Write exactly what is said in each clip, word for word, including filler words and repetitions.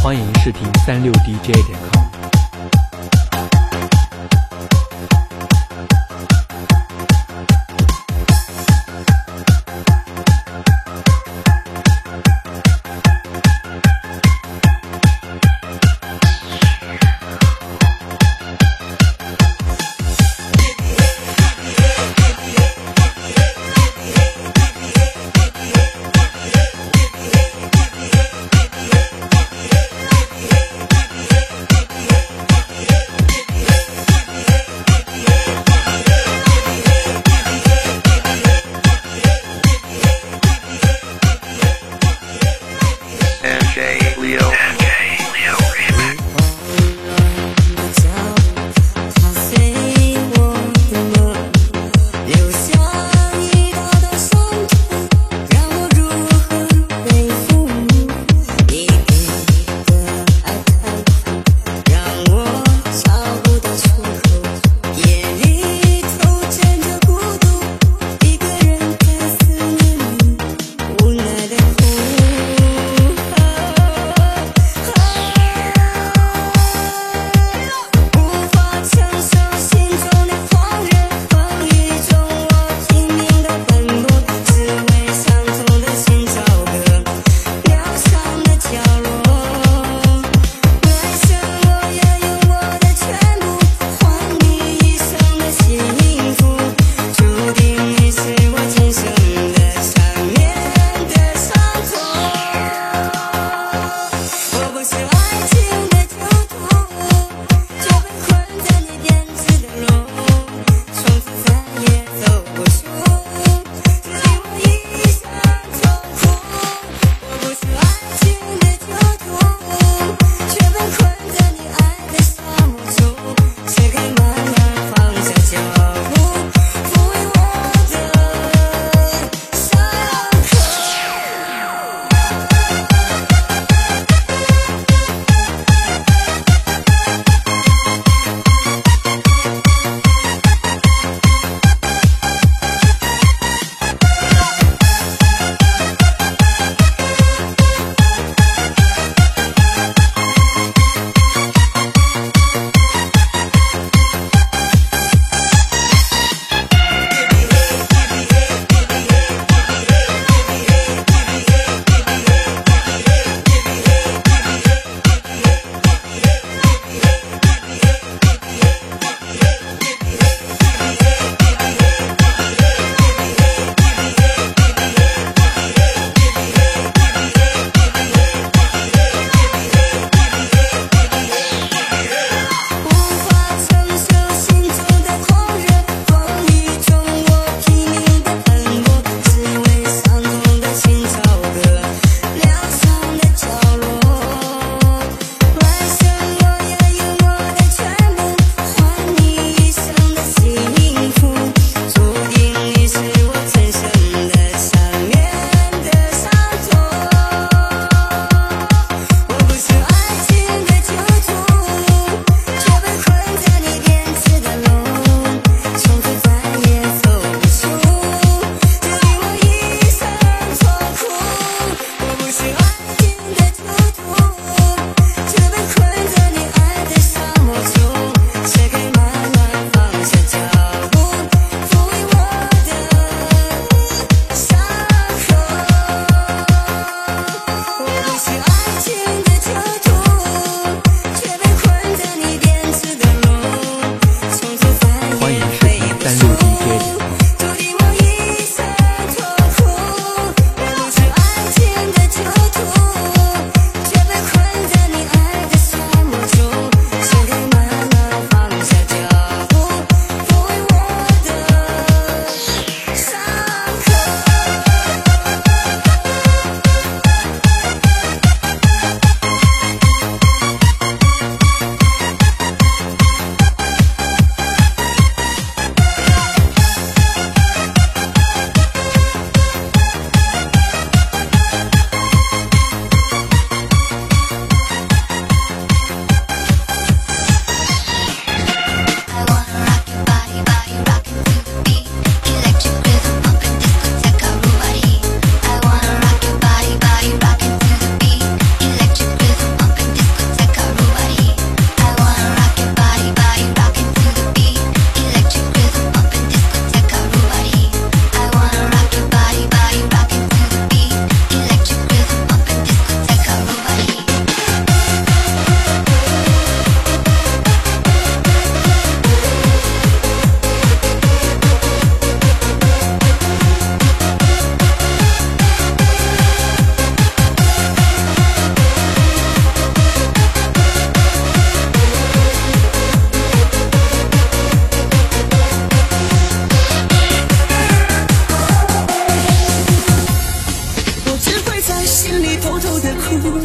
欢迎视频三六 D J 点 com。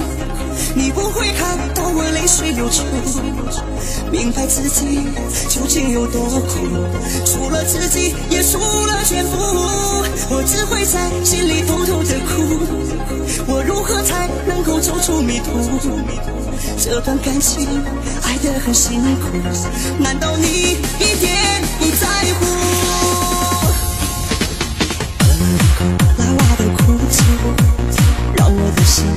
你不会看到我泪水流出，明白自己究竟有多苦，输了自己也输了全部，我只会在心里偷偷的哭，我如何才能够走出迷途？这段感情爱得很辛苦，难道你一点不在乎？拉拉的哭泣让我的心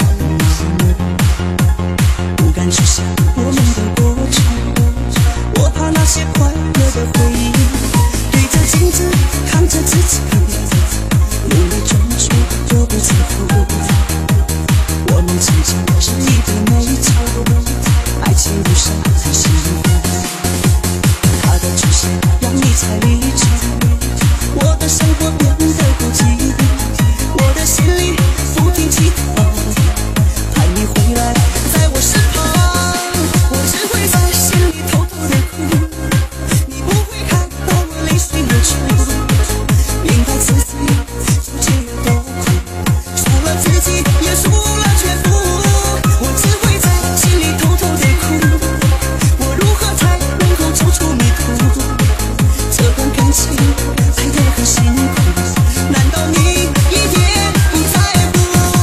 不敢去想我们的过程，我怕那些快乐的回忆，对着镜子看着自己，努力装出我不在乎。我们曾经是一对美酒，爱情路上很幸福，他的出现让你才理解，我的生活变得孤寂，我的心里不停祈祷，盼你回来在我身旁，我只会在心里偷偷的哭，你不会看到我泪水流出，明白自己究竟有多苦，输了自己也输了全部，我只会在心里偷偷的哭，我如何才能够走出迷途？这段感情爱得很辛苦，难道你一点不在乎？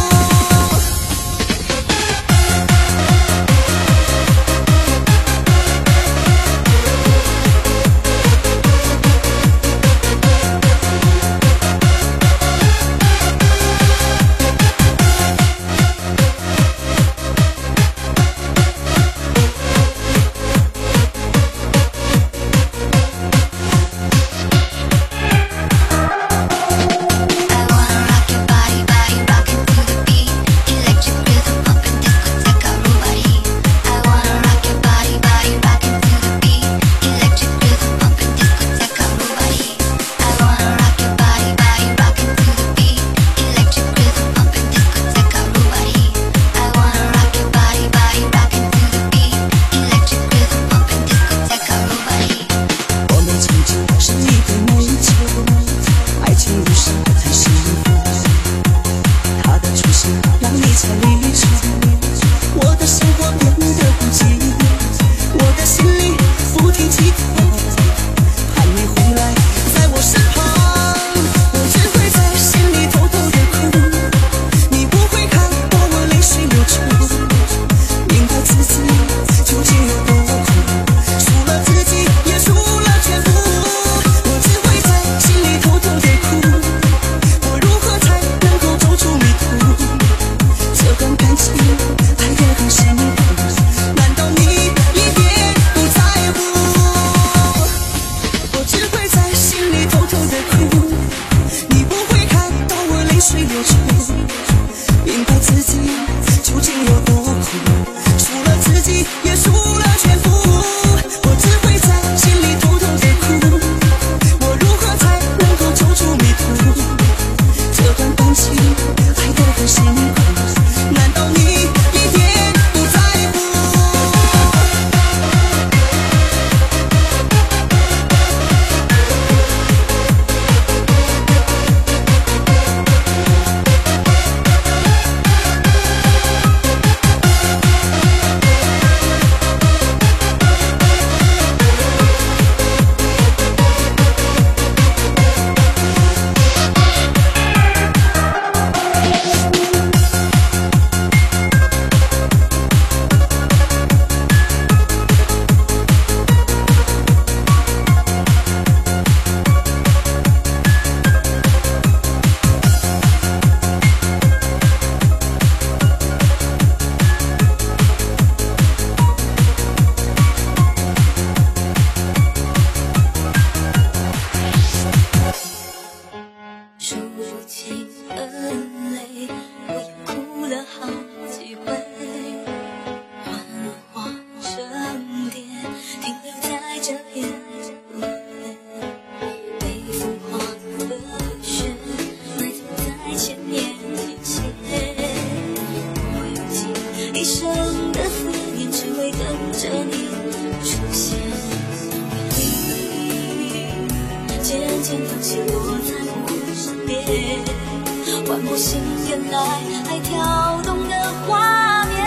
间放弃我在我身边，万不幸原来爱跳动的画面。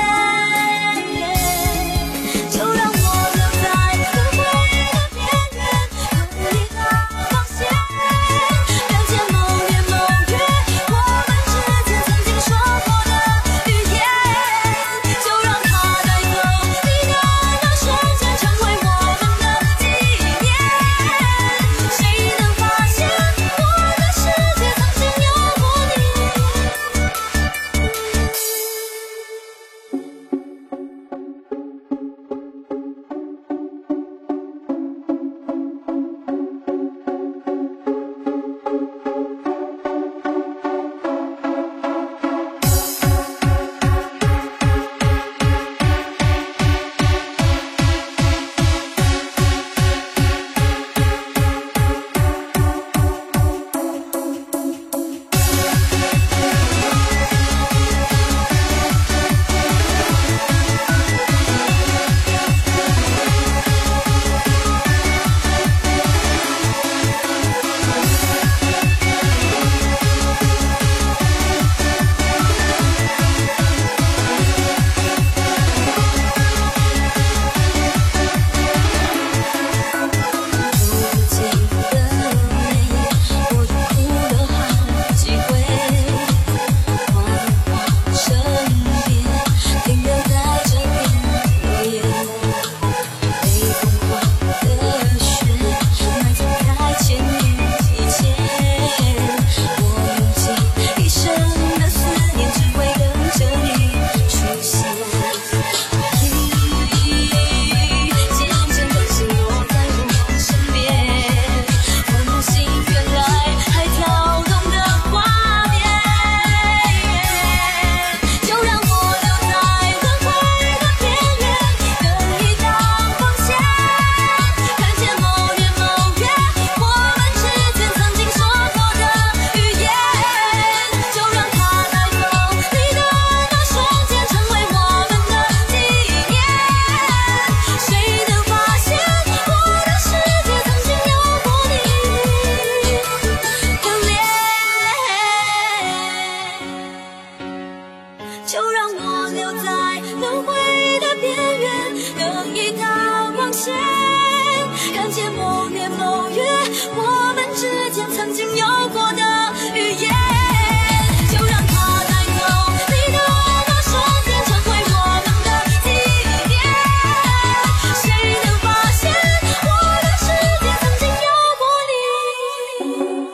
就让我留在轮回的边缘，等一道光线，看见某年某月我们之间曾经有过的语言。就让它带走你的那瞬间，成为我们的纪念。谁能发现我的世界曾经有过你？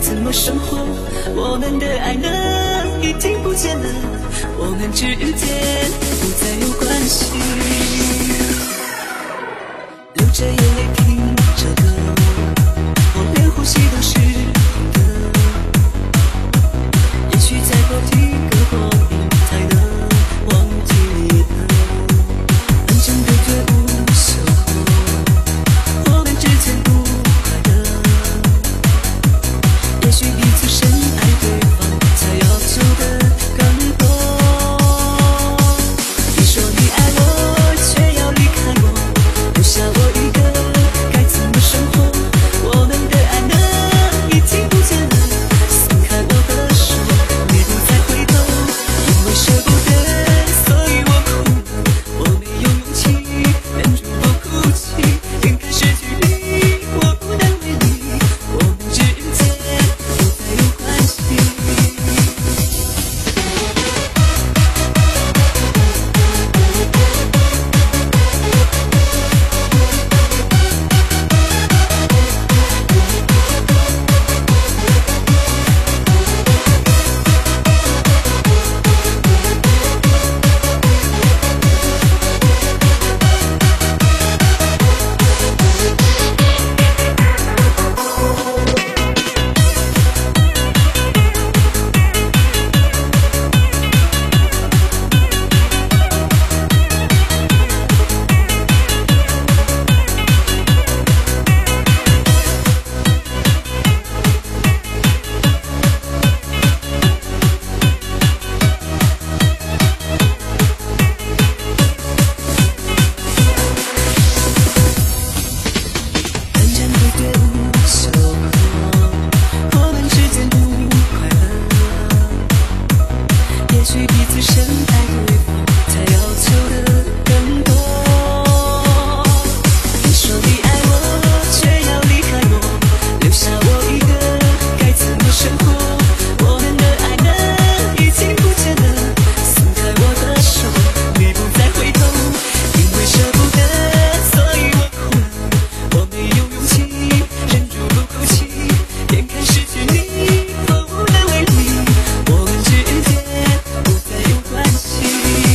怎么生活？我们的爱呢，已经不见了，我们之间不再有关系。流着眼泪听着歌，我连呼吸都是空的。也许再过几个光阴，才能忘记你了。反正对觉无休后，我们之间不快乐。也许彼此深爱对方，才要求的更多。你说你爱我，却要离开我，留下我一个，该怎么生活？我们的爱呢，已经不见了，松开我的手，你不再回头。因为舍不得，所以我哭了，我没有勇气忍住不哭泣。眼看失去你，我不能为你，我们之间不再有关系。反正对对无休后，我们之间不快乐。也许彼此深爱对方，才要求的更多。你说你爱我，却要离开我，留下我一个，该怎么生活？我们的爱呢，已经不见了，松开我的手，你不再回头。因为舍不得，所以我哭了，我没有勇气忍住不哭泣。眼看失去你，我无能为力，我们之间不再有关系。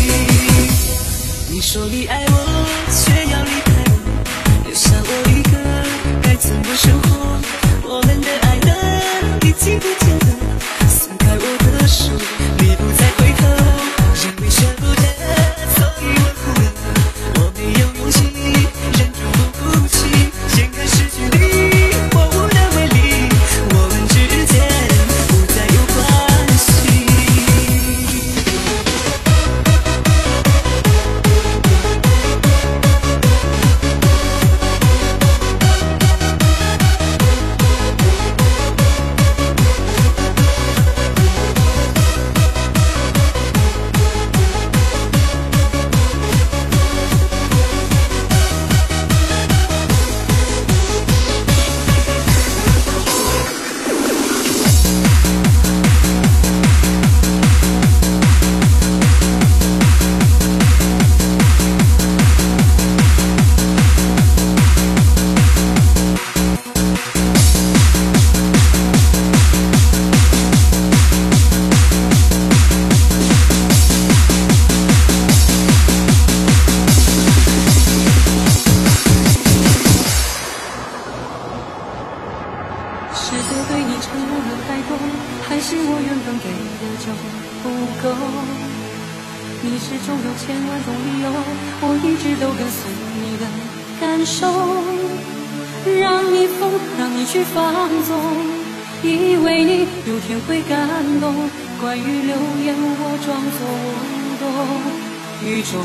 你说你爱我，却要离开我，留下我一个，该怎么生活？我们的爱呢，已经不见了，松开我的手，你不再回头。因为舍不得，所以我哭了，我没有勇气忍住不哭泣。眼看失去你，我无能为力，我们之间不再有关系。是我对你承诺的太多，还是我原本给的就不够？你始终有千万种理由，我一直都跟随你的感受，让你疯，让你去放纵，以为你有天会感动。关于流言，我装作无动于衷，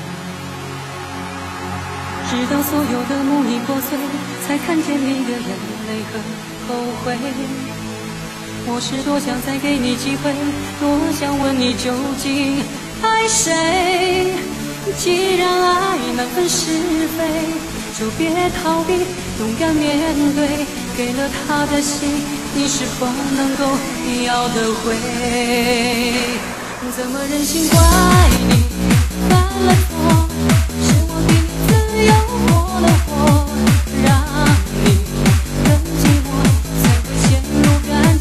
直到所有的梦已破碎，才看见你的眼泪和后悔。我是多想再给你机会，多想问你究竟爱谁。既然爱难分是非，就别逃避，勇敢面对。给了他的心，你是否能够要得回？怎么忍心怪你犯了错？是我给你自由过了火，让你更寂寞，才会陷入感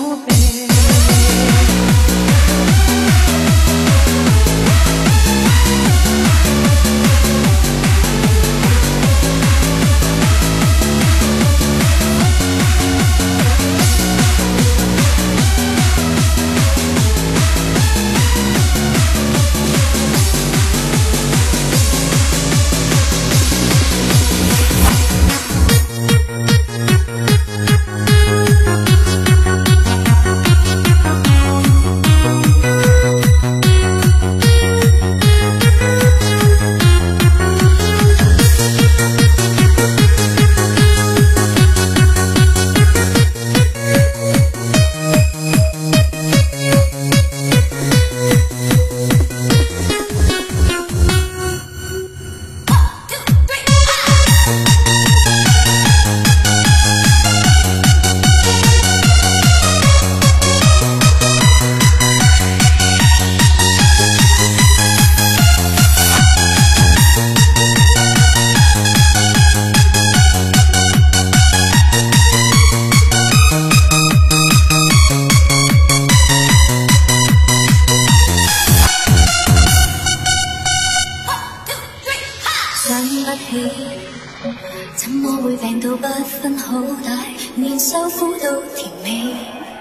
怎麼會病到不分好歹，連受苦都甜美。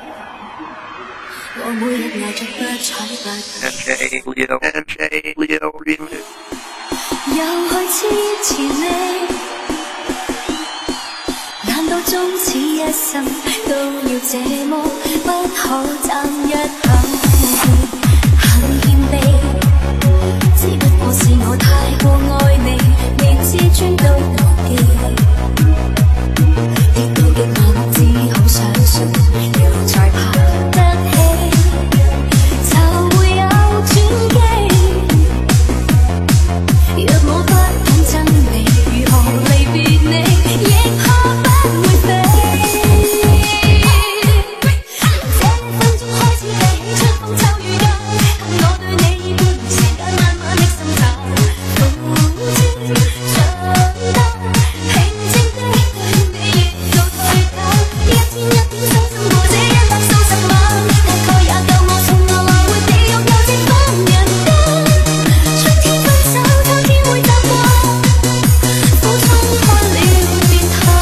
我每日捱着不睬不理，又去支持你。難道終此一生都要這麼不可爭一口氣？很謙卑，只不過是我太過愛你，連自尊都忘記。跌到極難，只好相信，又再爬得起，就會有轉機。若我不懂真理，如何離別你，亦怕不會飛。這分鐘開始計起春風秋雨間，我對你已半年時間，慢慢的滲透，苦知長大，平靜的對你亦到退休，一天一天傷心過這一百數十晚，大概也夠我送我來回地獄又直返人間。春天分手，秋天會習慣，苦衝開了便淡。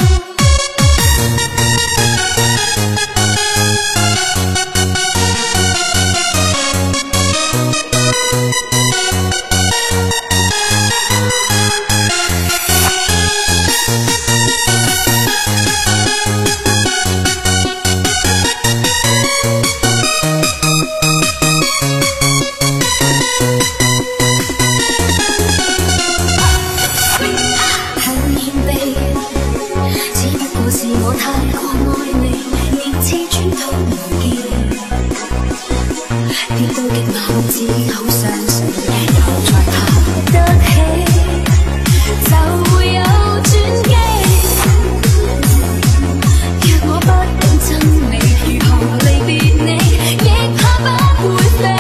很謙卑，只不過是我太過愛你，連自尊都忘記。跌到極難，只好相信，又再爬得起，就會有轉機。若我不懂真理，如何離別你，亦怕不會飛。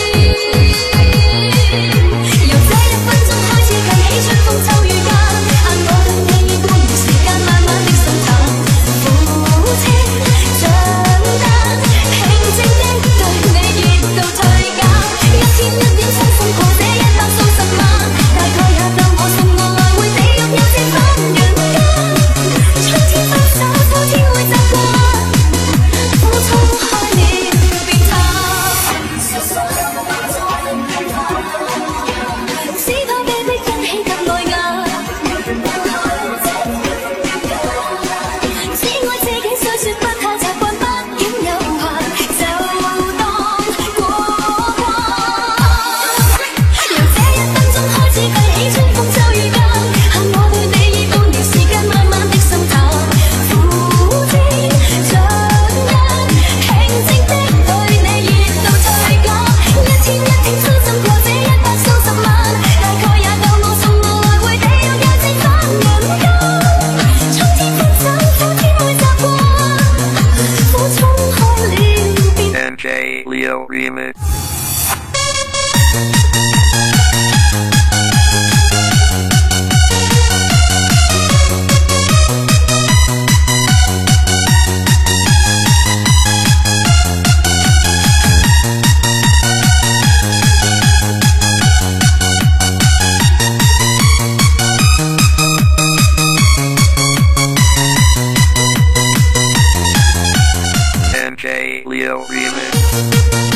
由這一分鐘開始計起，春風秋雨間，限我對你已半年時間，慢慢的滲透，苦青長大，平靜的對你亦到退減，一天一點傷心過這一百數十晚，大概也夠我送我來回地獄又直返人間。春天分手，秋天會習慣，苦衝開了便淡。只怕被迫欣喜及愛眼，只愛自己雖說不太習慣，畢竟有限，就當過關。由這一分鐘開始計起，春風秋雨間，限我對你已半年時間，慢慢的滲透，苦知長大，平靜的對你亦到退減，一天一天傷心過這一百數十晚，大概也夠我送我來回地獄又直返人間。春天分手，秋天會習慣，苦衝開了便 M J Leo Remix. J Leo Remix.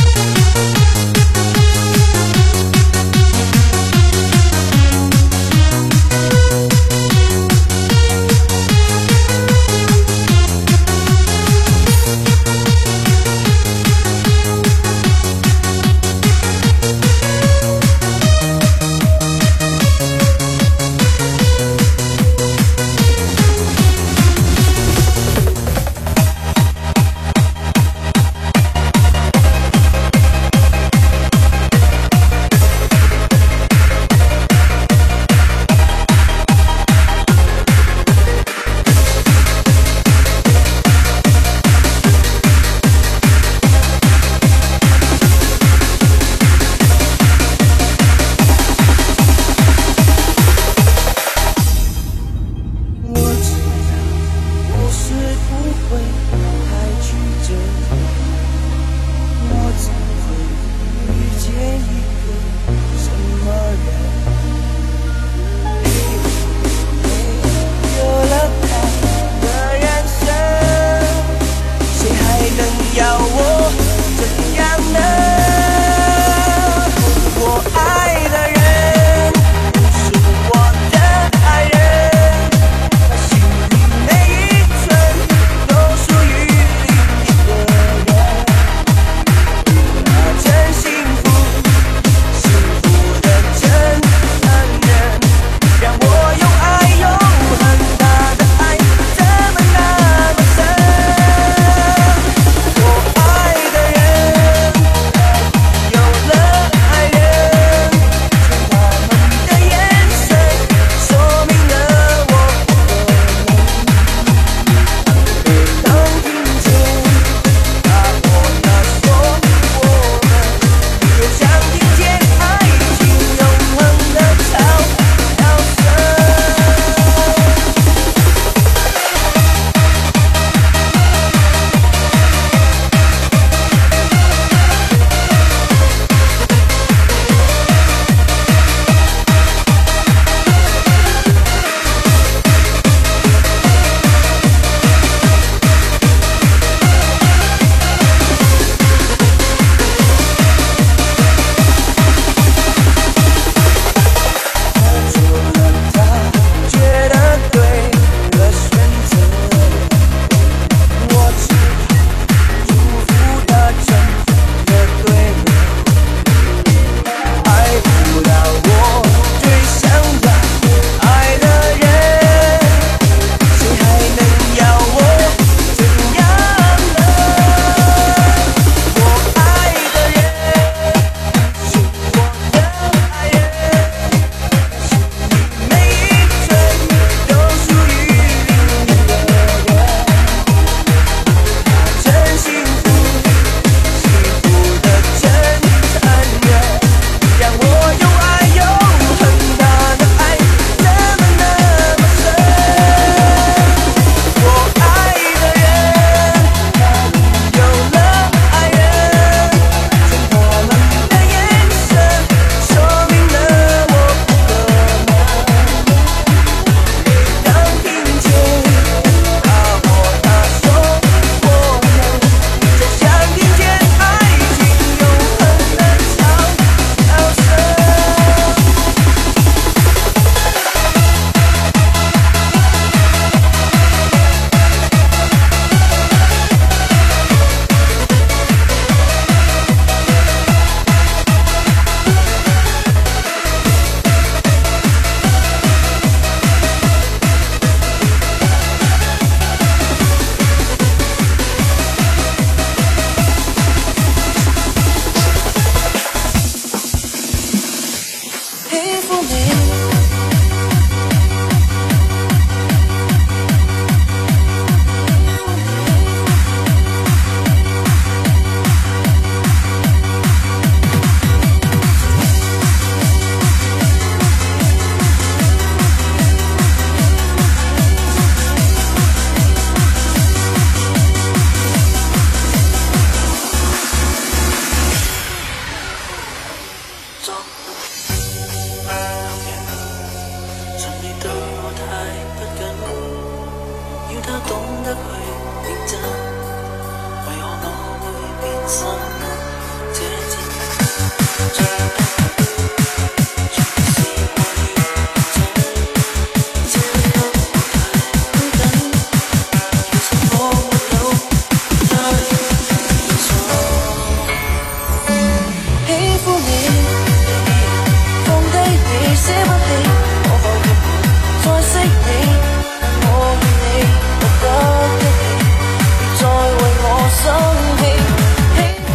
再為我生氣。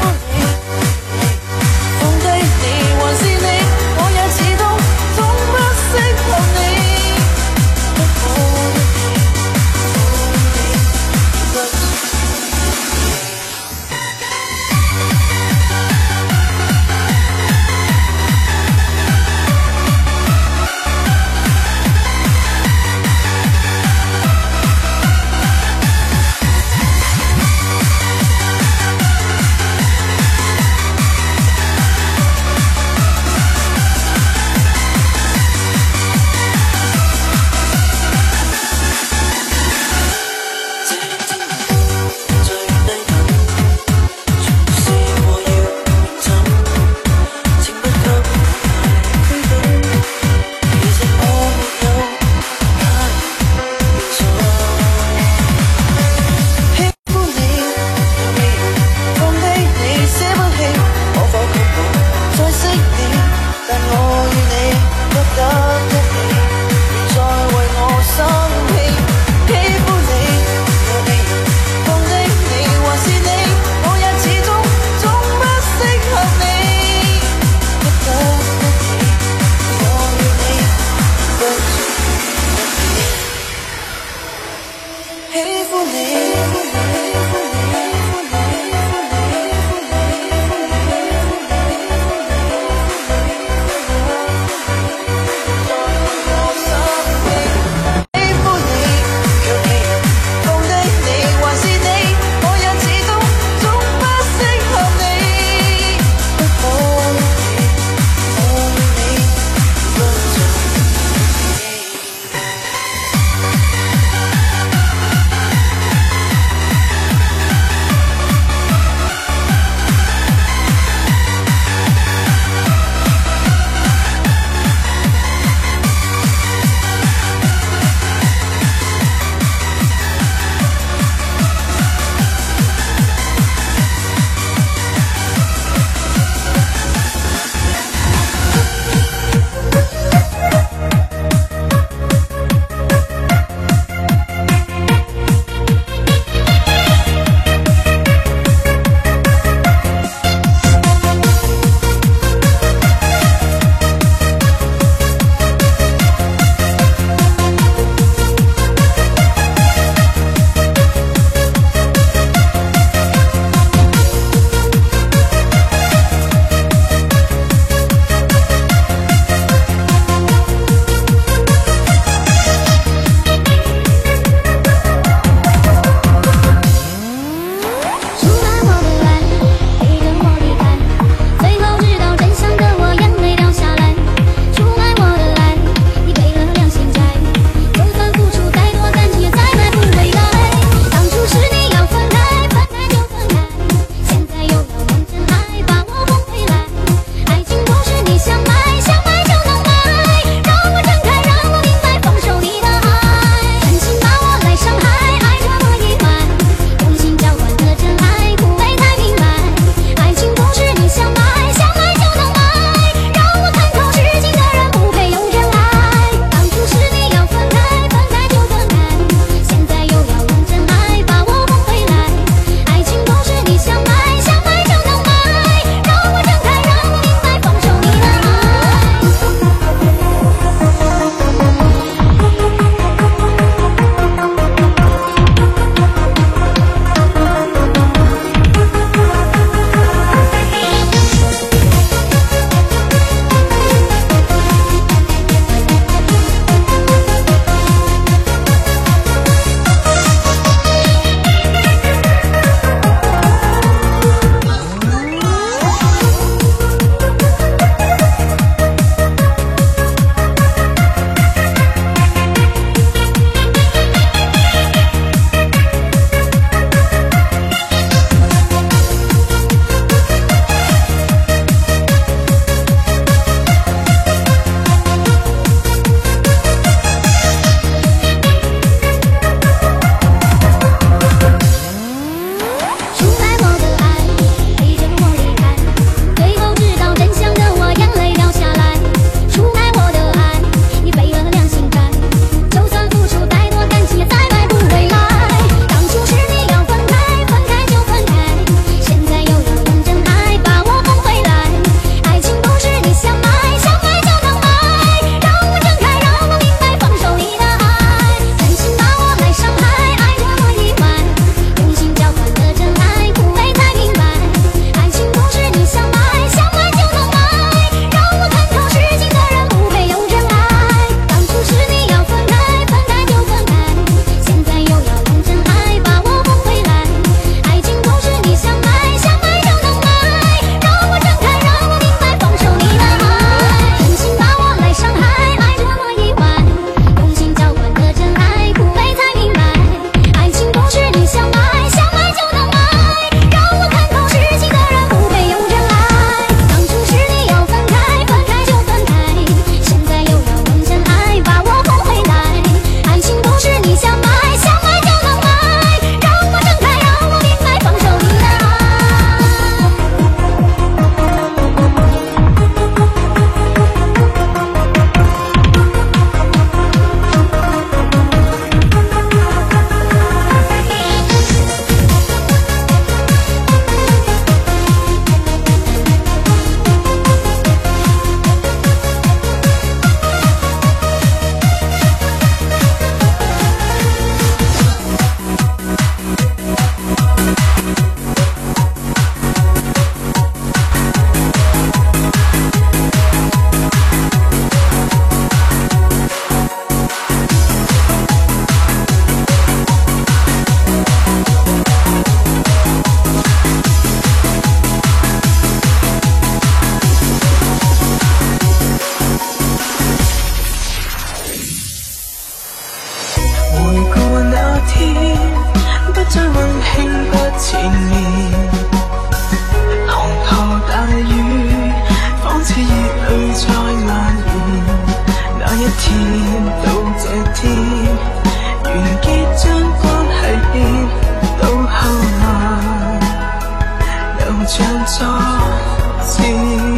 像昨天，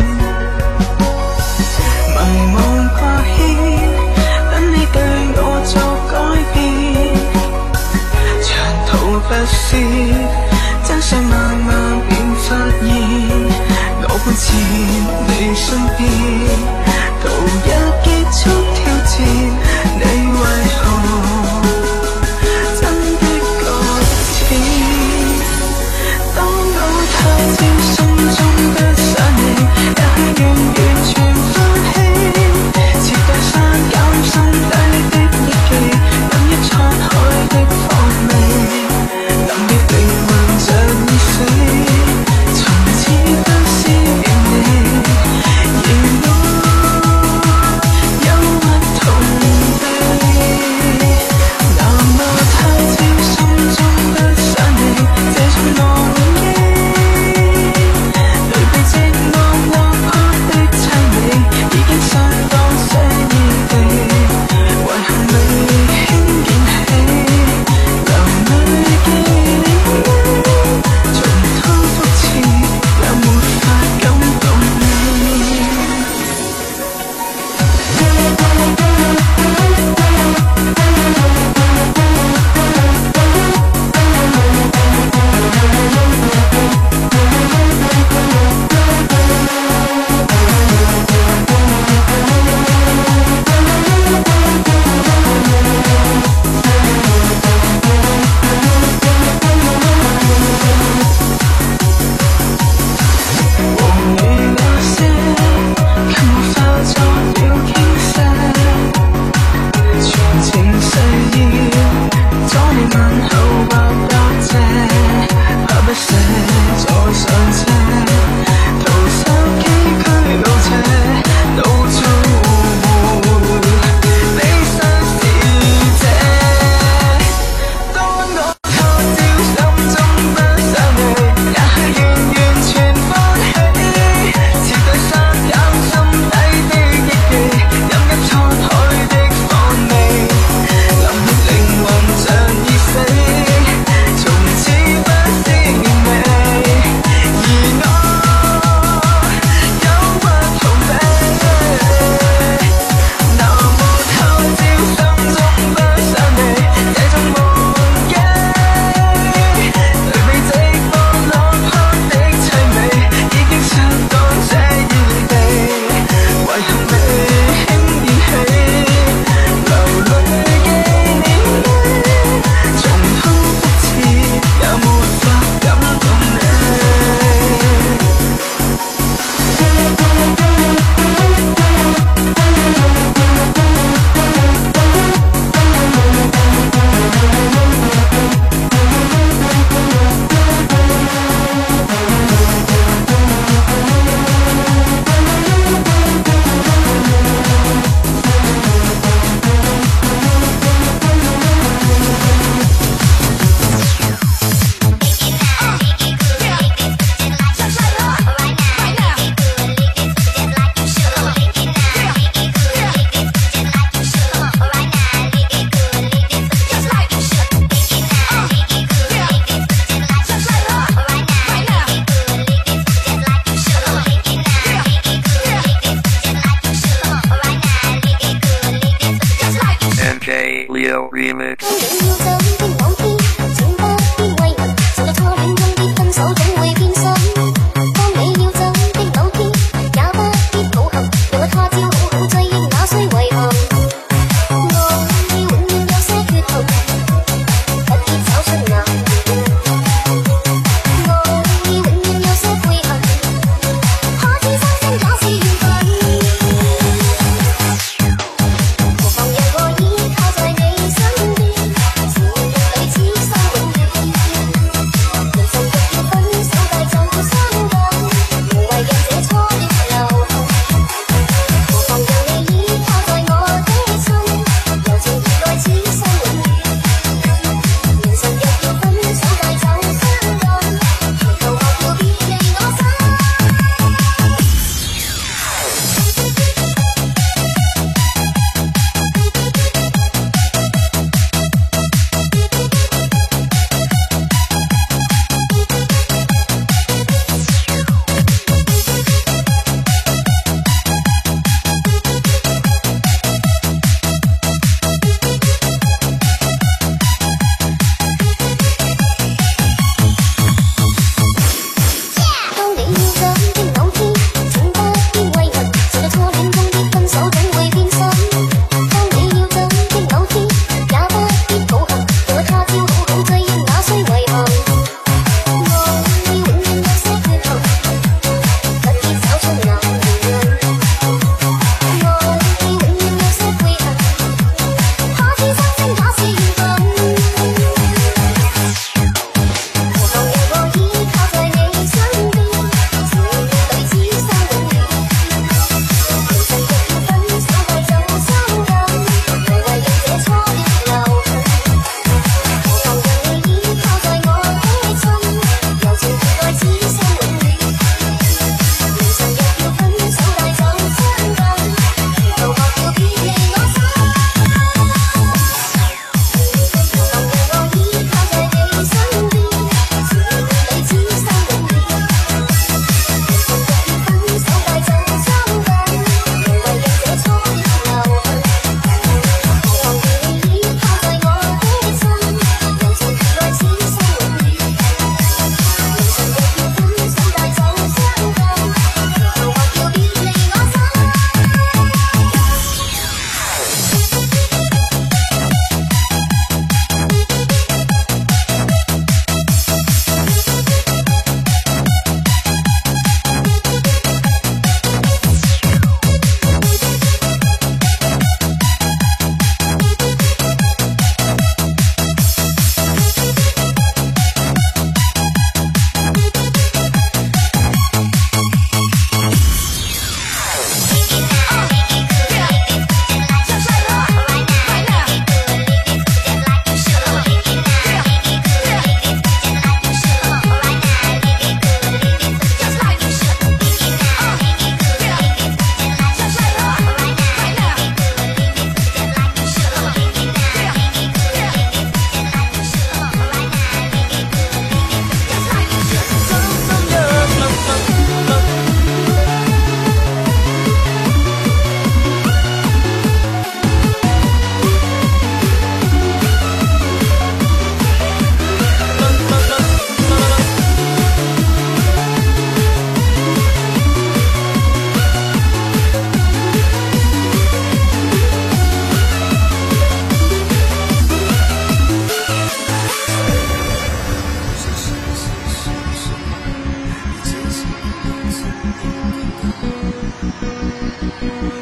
迷惘掛牽，等你對我作改變，長途跋涉，真相慢慢便發現，我伴前你身邊，途一結束挑戰，你為何真的擱淺？當我太知心中不想你，也許願完全放棄，徹底刪減心底的憶記，等於滄海的放味，冷的靈魂像已死，從此不思念你，而我憂鬱痛悲。那麼太知心中不想你，這種忘記。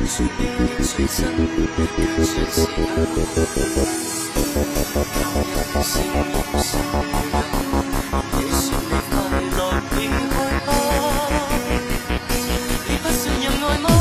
是别人璀璨，感觉其他。心有心，也是你快樂已開花，你不算有愛嗎？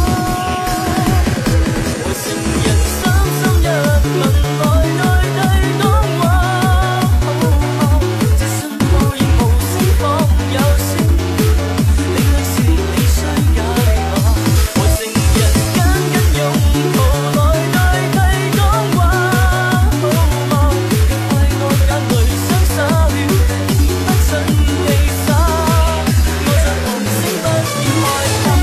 和情人三心一吻來代替講話，這信號仍無聲放有聲，領略時你需解碼。和情人緊緊擁抱來代替講話，別快樂眼淚相灑了，而不盡地灑。我在無聲不要害怕。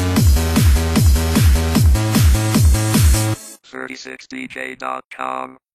thirty-six D J dot com